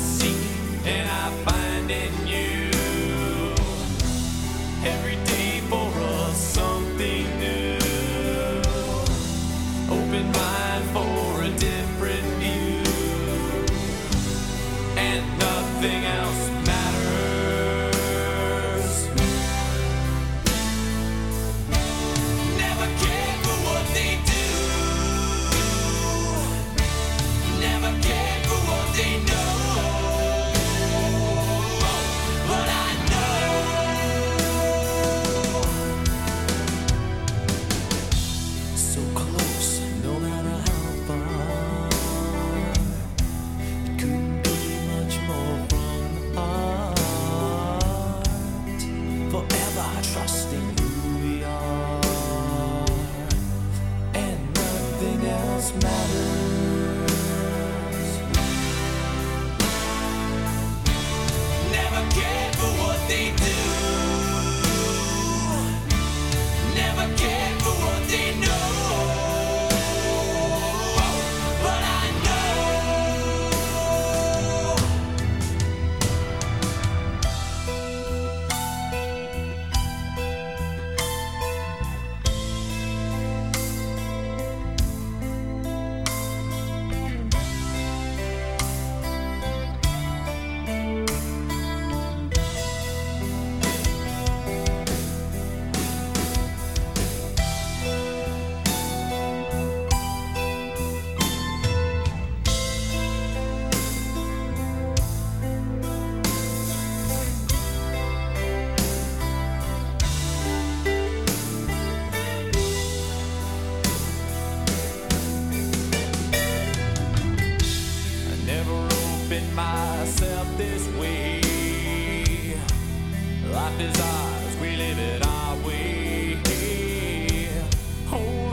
seek and I find in you. Every day for us something new. Open mind for a different view. And nothing else matters. Never cared for what they do. Never cared for what they know. But I know so close, no matter how far. It couldn't be much more from the heart. Forever trusting who we are, and nothing else matters. Never cared for what they do. Never cared for what they know. But I know I never opened myself this way. Life is ours, we live it our way. Hold